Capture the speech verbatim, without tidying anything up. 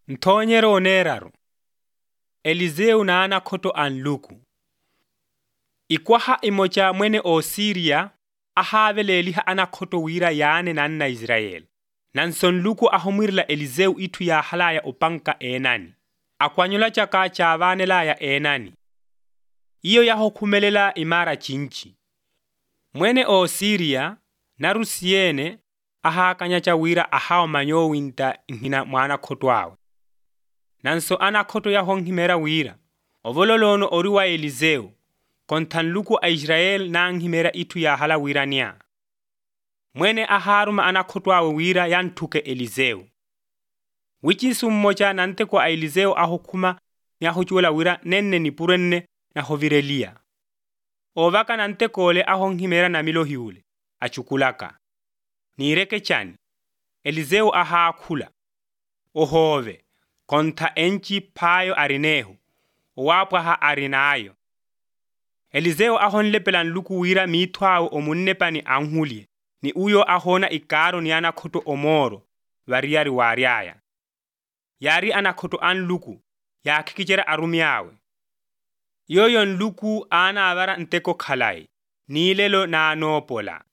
Nthonyero oneraru. Eliseu na anakhoto anluku. Ikwaha imocha mwene o Syria ahaveleliha anakhoto wira yane nanna Israel. Nanson luku ahomwirila Eliseu itu ya halaya opanka enani. Akwanyula chaka chavanela ya enani. Iyo yahokhumelela imara chinchi. Mwene o Syria narusiene ahakanyacha wira ahao manyo winta nhina mwana khoto awe. Nanso anakhoto yahonghimera wira. Ovololono oriwa Eliseu. Konthan luku a Israel na anghimera itu ya hala wira niya. Mwene aharuma anakhoto awe wira yantuke Eliseu. Wichinsu mmocha nante kwa Eliseu ahokhuma ni ahochuola wira nenne ni purenne na hovirelia. Ovaka nante kole ahonghimera na milohiule. Achukulaka. Nireke chani. Eliseu ahakhula. Ohove. Kontha enchi payo arinehu. Owapwa ha arinayo. Eliseu ahonlepelan luku wira mitwao omunnepani anhulie. Ni uyo ahona ikaro ni anakhoto omoro. Variari wariaya. Yari anakhoto anluku. Ya kikichera arumiawe. Yoyon luku ana avara nteko khalai. Nilelo na anopola.